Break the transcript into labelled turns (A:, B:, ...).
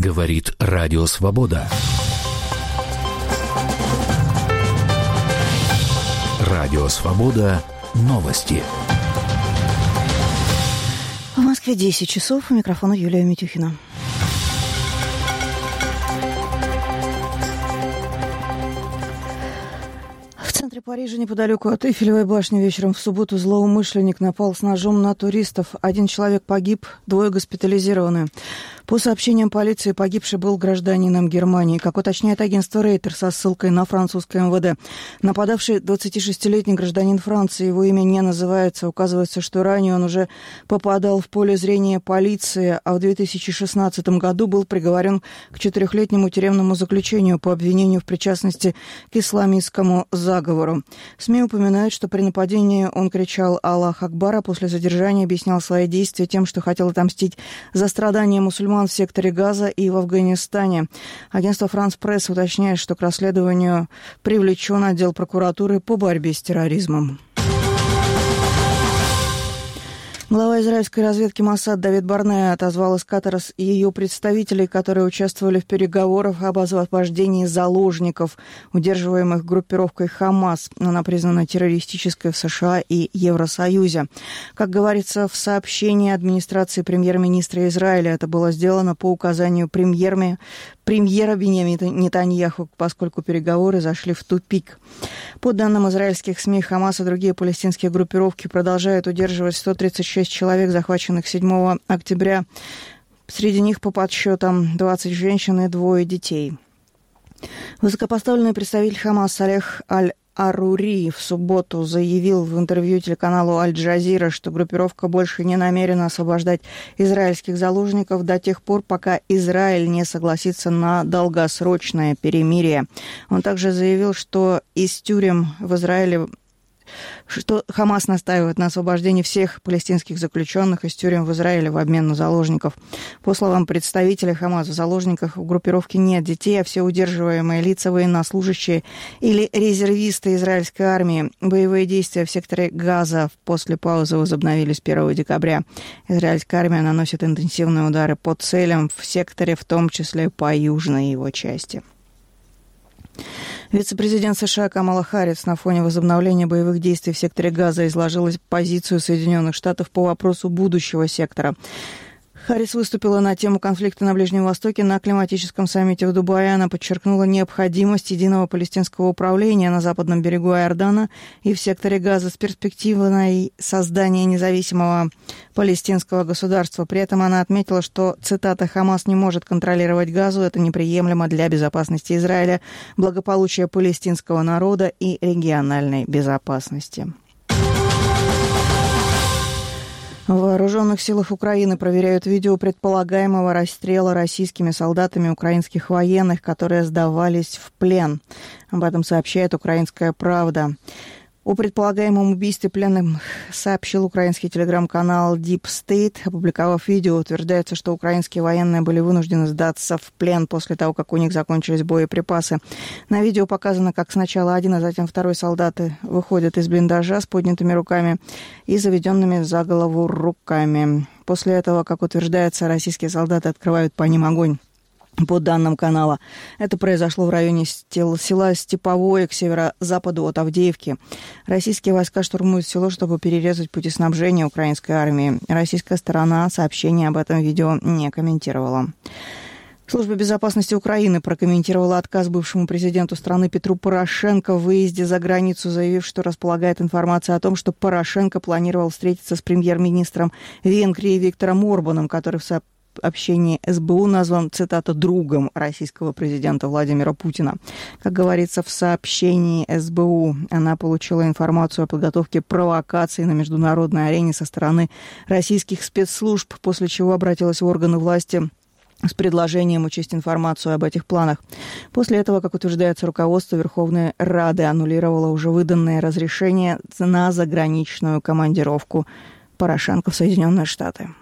A: Говорит Радио Свобода. Радио Свобода. Новости.
B: В Москве 10 часов. У микрофона Юлия Митюхина. В центре Парижа, неподалеку от Эйфелевой башни, вечером в субботу злоумышленник напал с ножом на туристов. 1 человек погиб, 2 госпитализированы. По сообщениям полиции, погибший был гражданином Германии. Как уточняет агентство Рейтер со ссылкой на французское МВД, нападавший 26-летний гражданин Франции, его имя не называется. Указывается, что ранее он уже попадал в поле зрения полиции, а в 2016 году был приговорен к 4-летнему тюремному заключению по обвинению в причастности к исламистскому заговору. СМИ упоминают, что при нападении он кричал «Аллах Акбар», а после задержания объяснял свои действия тем, что хотел отомстить за страдания мусульман в секторе Газа и в Афганистане. Агентство «Франс Пресс» уточняет, что к расследованию привлечен отдел прокуратуры по борьбе с терроризмом. Глава израильской разведки Моссад Давид Барнеа отозвал из Катара ее представителей, которые участвовали в переговорах об освобождении заложников, удерживаемых группировкой «Хамас». Она признана террористической в США и Евросоюзе. Как говорится в сообщении администрации премьер-министра Израиля, это было сделано по указанию премьера Биньямина Нетаньяху, поскольку переговоры зашли в тупик. По данным израильских СМИ, Хамас и другие палестинские группировки продолжают удерживать 136 человек, захваченных 7 октября. Среди них, по подсчетам, 20 женщин и 2 детей. Высокопоставленный представитель Хамас Салех Аль-Арури в субботу заявил в интервью телеканалу Аль-Джазира, что группировка больше не намерена освобождать израильских заложников до тех пор, пока Израиль не согласится на долгосрочное перемирие. Он также заявил, что из тюрем в Израиле что Хамас настаивает на освобождении всех палестинских заключенных из тюрем в Израиле в обмен на заложников. По словам представителя Хамас, в заложниках в группировке нет детей, а все удерживаемые лица военнослужащие или резервисты израильской армии. Боевые действия в секторе Газа после паузы возобновились 1 декабря. Израильская армия наносит интенсивные удары по целям в секторе, в том числе по южной его части. Вице-президент США Камала Харрис на фоне возобновления боевых действий в секторе Газа изложила позицию Соединенных Штатов по вопросу будущего сектора. Харрис выступила на тему конфликта на Ближнем Востоке на климатическом саммите в Дубае. Она подчеркнула необходимость единого палестинского управления на западном берегу Иордана и в секторе Газа с перспективой создания независимого палестинского государства. При этом она отметила, что, цитата, «Хамас не может контролировать Газу, это неприемлемо для безопасности Израиля, благополучия палестинского народа и региональной безопасности». В Вооруженных силах Украины проверяют видео предполагаемого расстрела российскими солдатами украинских военных, которые сдавались в плен. Об этом сообщает «Украинская правда». О предполагаемом убийстве пленных сообщил украинский телеграм-канал Deep State. Опубликовав видео, утверждается, что украинские военные были вынуждены сдаться в плен после того, как у них закончились боеприпасы. На видео показано, как сначала один, а затем второй солдаты выходят из блиндажа с поднятыми руками и заведенными за голову руками. После этого, как утверждается, российские солдаты открывают по ним огонь. По данным канала, это произошло в районе села Степовое к северо-западу от Авдеевки. Российские войска штурмуют село, чтобы перерезать пути снабжения украинской армии. Российская сторона сообщение об этом видео не комментировала. Служба безопасности Украины прокомментировала отказ бывшему президенту страны Петру Порошенко в выезде за границу, заявив, что располагает информацией о том, что Порошенко планировал встретиться с премьер-министром Венгрии Виктором Орбаном, который в сообщении СБУ назван, цитата, «другом» российского президента Владимира Путина. Как говорится в сообщении СБУ, она получила информацию о подготовке провокаций на международной арене со стороны российских спецслужб, после чего обратилась в органы власти с предложением учесть информацию об этих планах. После этого, как утверждается руководство Верховной Рады, аннулировало уже выданное разрешение на заграничную командировку Порошенко в Соединенные Штаты.